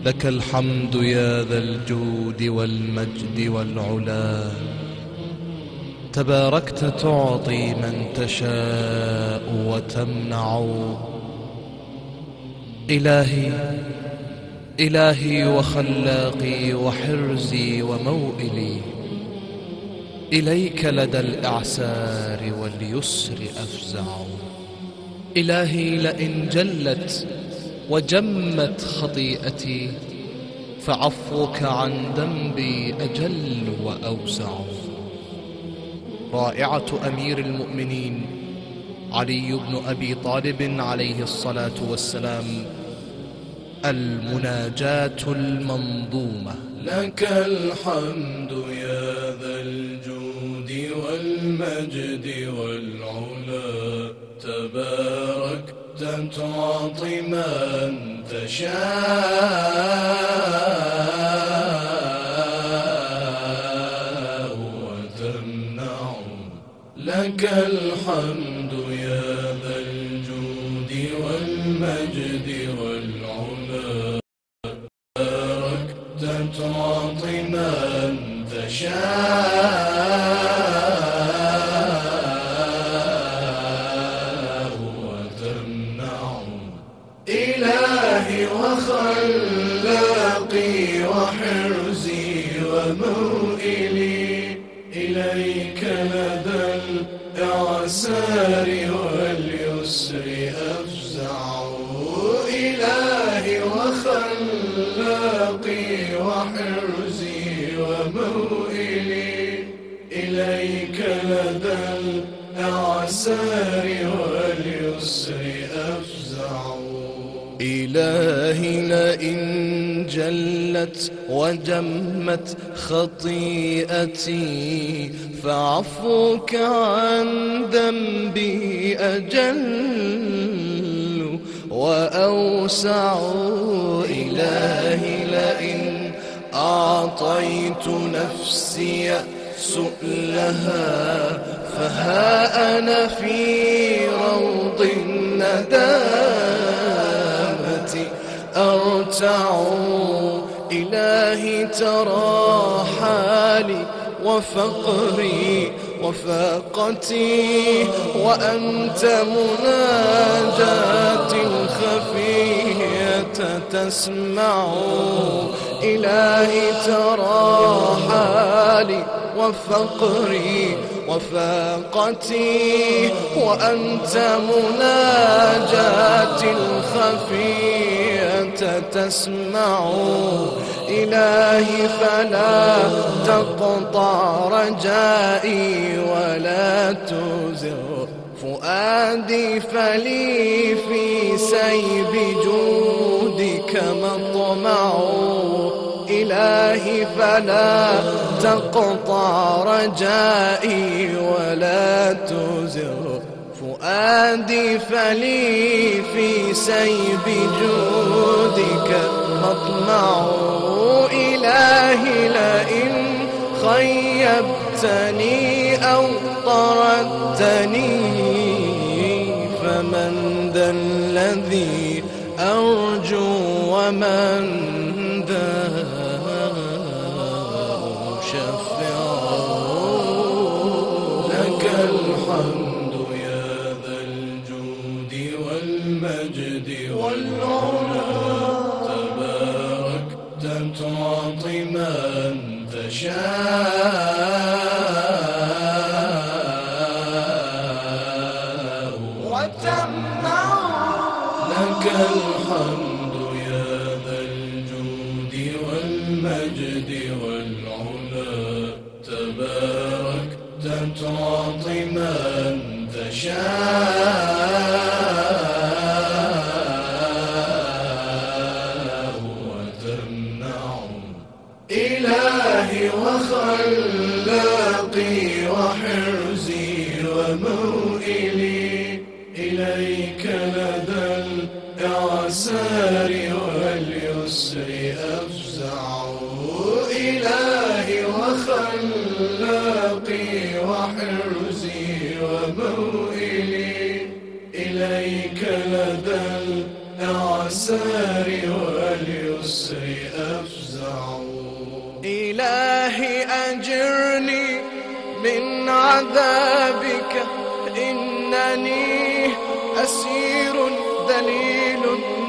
لك الحمد يا ذا الجود والمجد والعلا، تباركت تعطي من تشاء وتمنع. إلهي إلهي وخلاقي وحرزي وموئلي، إليك لدى الإعسار واليسر أفزع. إلهي لئن جلت وجمت خطيئتي، فعفوك عن ذنبي أجل وأوسع. رائعة أمير المؤمنين علي بن أبي طالب عليه الصلاة والسلام، المناجاة المنظومة. لك الحمد يا ذا الجود والمجد والعلا، تباركت تعطي من تشاء وتمنع. لك الحمد يا ذا الجود والمجد والعلا، تباركت تعطي من تشاء وتمنع. إلهي وخلاقي وحرزي وموئلي، إليك لدى الإعسار واليسر أفزع. إلهي وخلاقي وحرزي وموئلي، إليك لدى الإعسار واليسر أفزع. إلهي لئن جلت وجمت خطيئتي، فعفوك عن ذنبي أجل وأوسع. إلهي لئن أعطيت نفسي سؤلها، فها أنا في روض الندامة أرتع. إلهي ترى حالي وفقري وفاقتي، وأنت مناجاتي الخفية تسمع. إلهي ترى حالي وفقري وفاقتي، وأنت مناجاتي الخفية تسمع. إلهي فلا تقطع رجائي ولا تزغ فؤادي، فلي في سيب جودك مطمع. إلهي فلا تقطع رجائي ولا تزغ فؤادي، فلي في سيب جودك مطمع. إلهي لئن خيبتني أو طردتني، فمن ذا الذي أرجو ومن ذا أشفع. لك الحمد يا ذا الجود والمجد والعلا، تباركت تعطي من تشاء وتمنع. لك الحمد يا ذا الجود والمجد والعلا، تباركت تعطي من تشاء وتمنع. إلهي وخلاقي وحرزي وموئلي، إليك لدى الإعسار واليسر أفزع. إلهي وخلاقي وحرزي وموئلي، إليك لدى الإعسار واليسر ولليسر أفزع. إلهي أجرني من عذابك، إنني أسير ذليل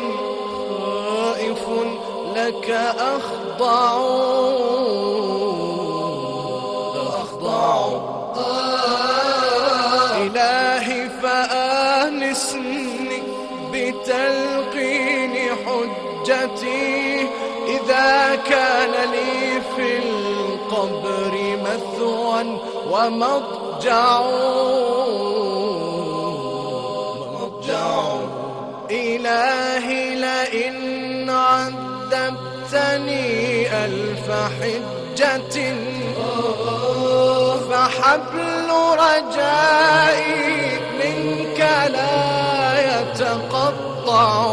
خائف لك أخضع. إلهي فآنسني بتلقين حجتي، إذا كان لي في القبر مثوى ومضجع. إلهي لئن عذبتني ألف حجة، فحبل رجائي منك لا يتقطع.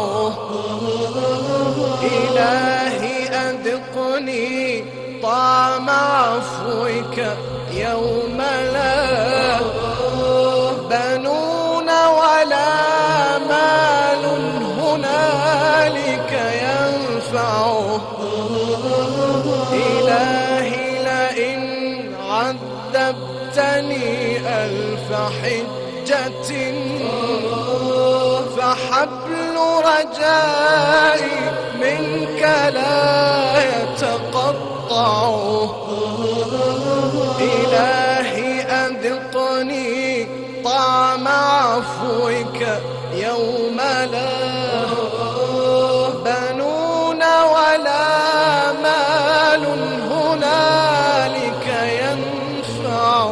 إلهي أذقني طعم عفوك يوم لا بنون ولا مال هنالك ينفع. إلهي لئن عذبتني ألف حجة، فحبل رجائي منك لا يتقطع. إلهي أذقني طعم عفوك يوم لا بنون ولا مال هنالك ينفع.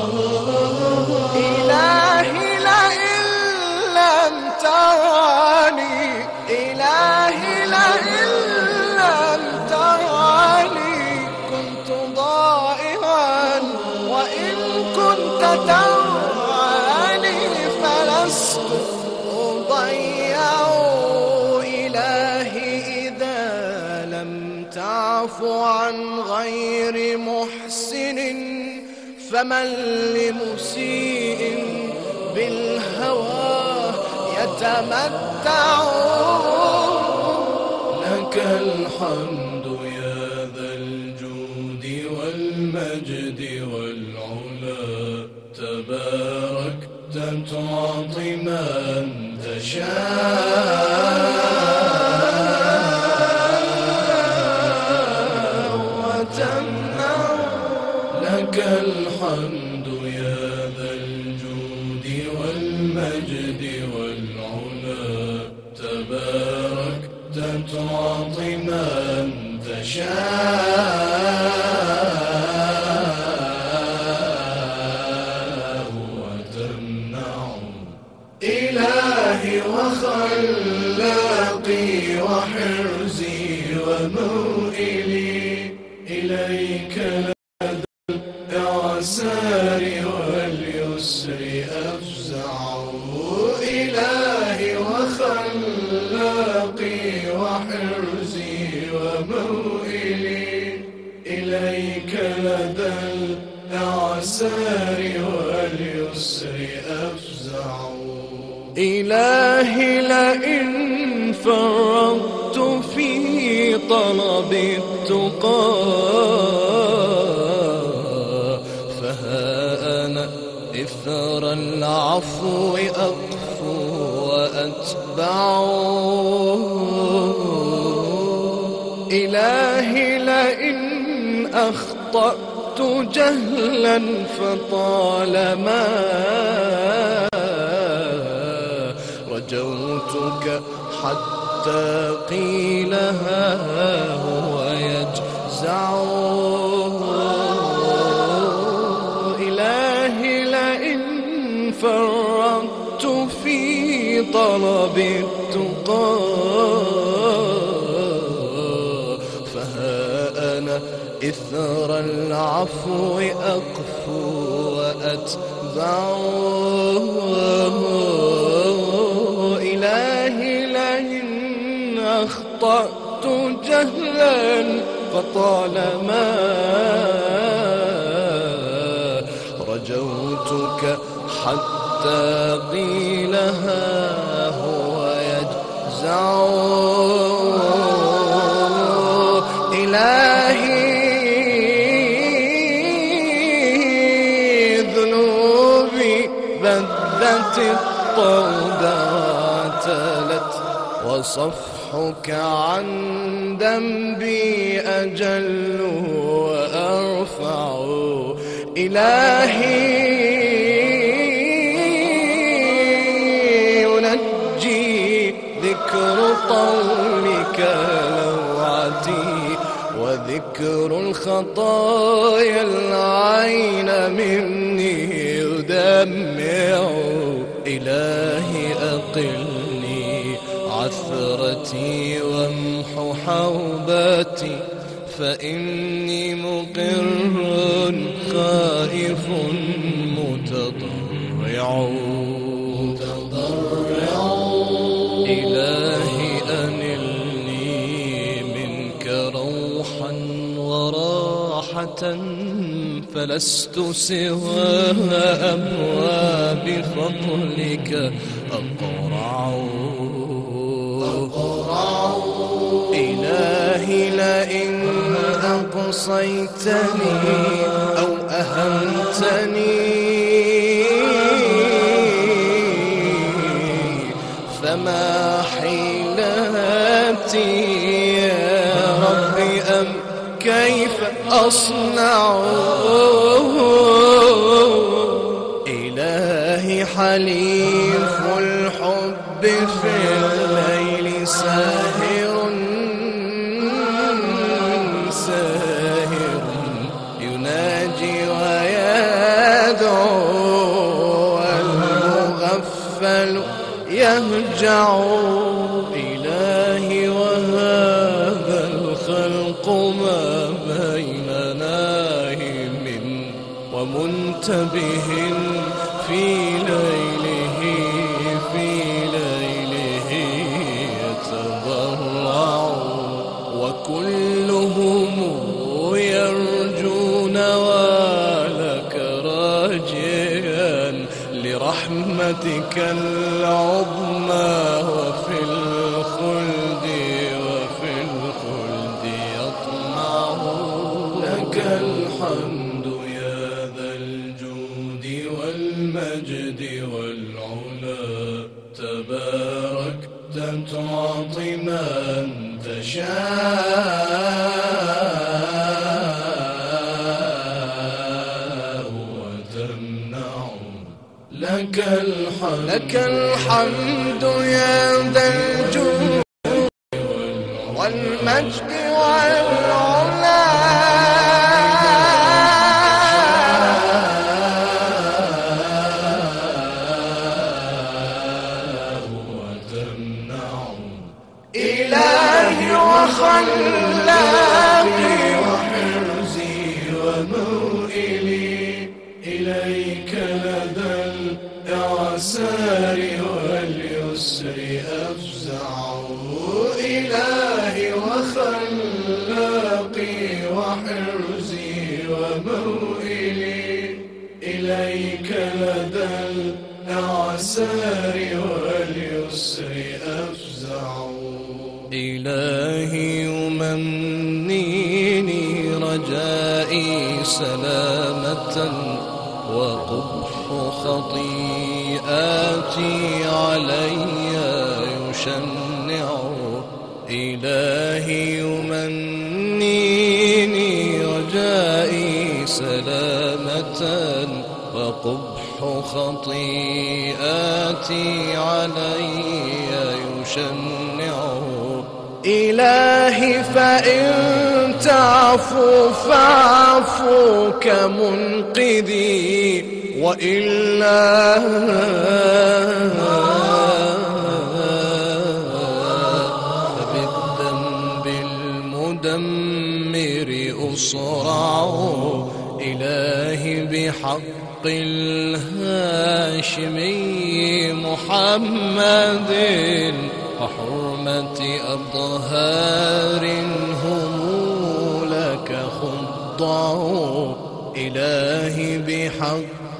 إلهي لئن لم تراني، إلهي لئن لم تراني كنت ضائعا، وإن كنت تراني فلست أضيع. إلهي إذا لم تعف عن غير محسن، فمن لمسيء بالهوى يتمتع. لك الحمد يا ذا الجود والمجد والعلا، تباركت تعطي من تشاء وتمنع. لك الحمد يا ذا الجود والمجد والعلا، تباركت تعطي من تشاء وتمنع. إلهي وخلاقي وحرزي وموئلي، إليك لدى الإعسار واليسر أفزع. إلهي وخلاقي وحرزي وموئلي، إليك لدى الإعسار واليسر أفزع. إلهي لئن فرطت في طلب التقى، فها أنا إثر العفو أقفو وأتبع. إلهي لئن أخطأت جهلا فطالما رجوتك حتى قيل ها هو يجزع. إلهي لئن فرطت في طلب التقى، فها أنا إثر العفو أقفو وأتبع. إلهي لئن أخطأت جهلا فطالما رجوتك حتى قيل ها هو يجزع. ذات الطودة تلت وصفحك عن ذنبي أجل وأرفع إلهي ينجي ذكر قولك لوعتي وذكر الخطايا العين مني يدمع إلهي أقلني عثرتي وامح حوبتي فإني مقر خائف متضرع إلهي أنلني منك روحا وراحة فلست سوى أبواب فضلك أقرع إلهي لئن أقصيتني أو أهنتني فما حيلتي يا ربي أم كيف أصنع إلهي حليف الحب في الليل ساهر يناجي ويدعو والمغفل يهجع إلهي وهذا الخلق ما بين نائم ومنتبه في ليله يتضرع وكلهم يرجون ولك راجيا لرحمتك العظمى وفي الخلد يطمع لك الحمد يا ذا الجود والمجد والعلا تباركت تعطي من تشاء وتمنع لك الحمد يا ذا الجود والمجد والعلا إلهي وخلاقي وحرزي وموئلي إليك لدى الإعسار واليسر أفزع إلهي وخلاقي وحرزي وموئلي إليك لدى الإعسار واليسر أفزع إلهي يمنيني رجائي سلامة وقبح خطيئاتي علي يشنع إلهي يمنيني رجائي سلامة وقبح خطيئاتي علي يشنع إلهي فإن تعفو فاعفوك منقذي وإلا فبالذنب المدمر أصرع إلهي بحق الهاشمي محمد وحرمة أطهار هم لك خضعوا إلهي بحق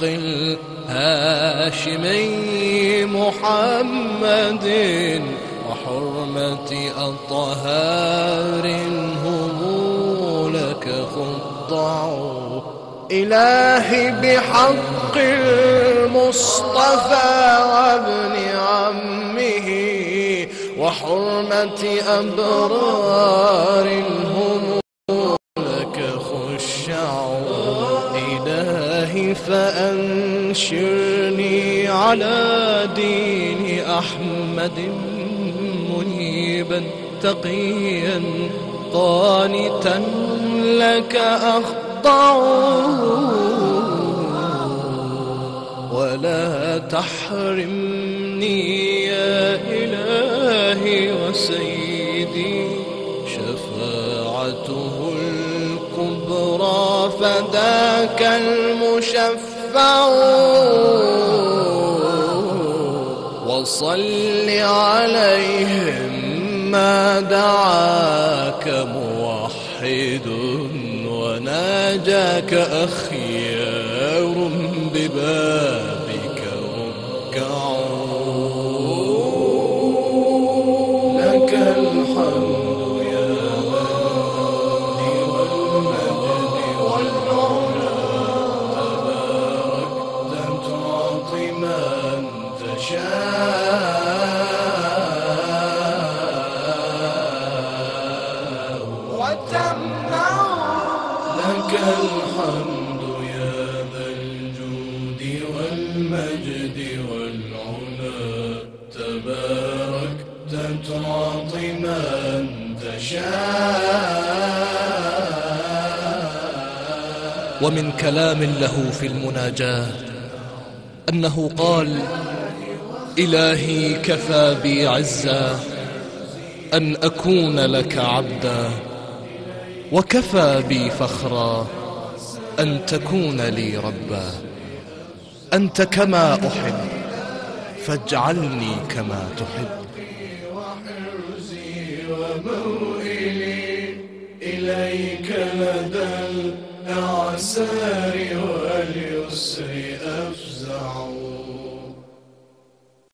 الهاشمي محمد وحرمة أطهار هم لك خضعوا إلهي بحق المصطفى وابن عمه وحرمة أبرار هم لك خشعوا إلهي فأنشرني على دين أحمد منيبا تقيا قانتا لك أخضع ولا تحرمني يا إلهي وسيدي شفاعته الكبرى فذاك المشفع وصل عليهم ما دعاك موحد وناجاك أخيار ببابك ركعوا لك الحمد يا ذا والمجد والعلا تباركت تعطي من تشاء وتمنع لك الحمد يا ذا الجود والمجد والعلا تباركت تعطي من تشاء. ومن كلام له في المناجاة أنه قال: إلهي كفى بي عزا أن أكون لك عبدا، وكفى بي فخرا أن تكون لي ربا. أنت كما أحب فاجعلني كما تحب. وحرزي وموئلي إليك لدى الإعسار واليسر